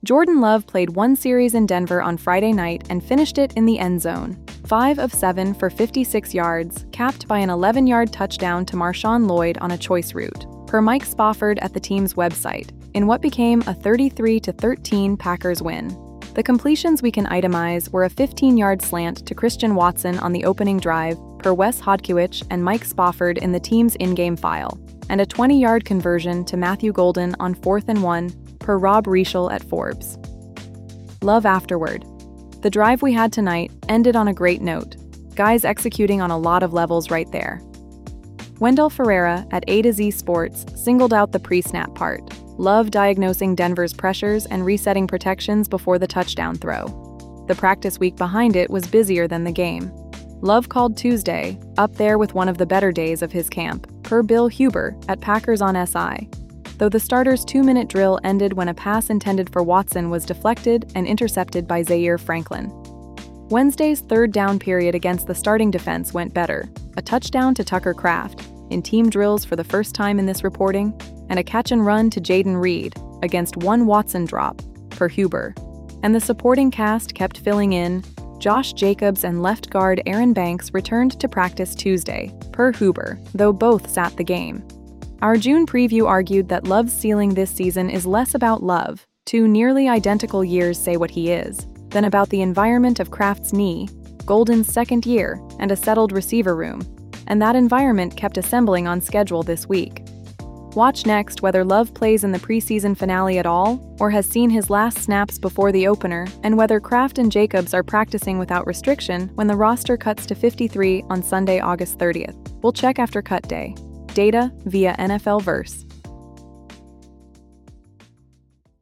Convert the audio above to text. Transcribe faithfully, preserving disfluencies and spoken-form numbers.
Jordan Love played one series in Denver on Friday night and finished it in the end zone. five of seven for fifty-six yards, capped by an eleven-yard touchdown to Marshawn Lloyd on a choice route, per Mike Spofford at the team's website, in what became a thirty-three to thirteen Packers win. The completions we can itemize were a fifteen-yard slant to Christian Watson on the opening drive, per Wes Hodkiewicz and Mike Spofford in the team's in-game file, and a twenty-yard conversion to Matthew Golden on fourth and one, per Rob Reischel at Forbes. Love afterward. The drive we had tonight ended on a great note. Guys executing on a lot of levels right there. Wendell Ferreira at A to Z Sports singled out the pre-snap part. Love diagnosing Denver's pressures and resetting protections before the touchdown throw. The practice week behind it was busier than the game. Love called Tuesday, up there with one of the better days of his camp, per Bill Huber at Packers on S I. Though the starter's two-minute drill ended when a pass intended for Watson was deflected and intercepted by Zaire Franklin. Wednesday's third down period against the starting defense went better. A touchdown to Tucker Kraft, in team drills for the first time in this reporting, and a catch and run to Jaden Reed, against one Watson drop, per Huber. And the supporting cast kept filling in. Josh Jacobs and left guard Aaron Banks returned to practice Tuesday, per Huber, though both sat the game. Our June preview argued that Love's ceiling this season is less about Love, two nearly identical years say what he is, than about the environment of Kraft's knee, Golden's second year, and a settled receiver room, and that environment kept assembling on schedule this week. Watch next whether Love plays in the preseason finale at all, or has seen his last snaps before the opener, and whether Kraft and Jacobs are practicing without restriction when the roster cuts to fifty-three on Sunday, August thirtieth. We'll check after cut day. Data via N F L Verse.